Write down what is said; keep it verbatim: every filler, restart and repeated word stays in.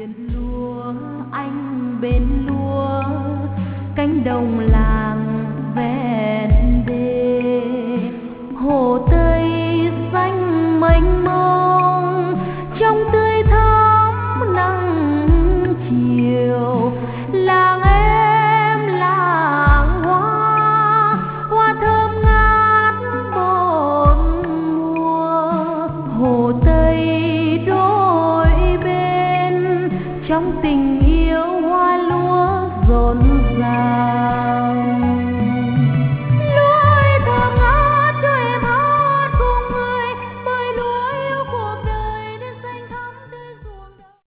lúa anh bên lúa cánh đồng làng ven đê, hồ Tây xanh mênh mông trong tươi thắm nắng chiều. Làng em làng hoa, hoa thơm ngát bốn mùa, hồ Tây đôi bên trong tình yêu hoa lúa rộn ràng.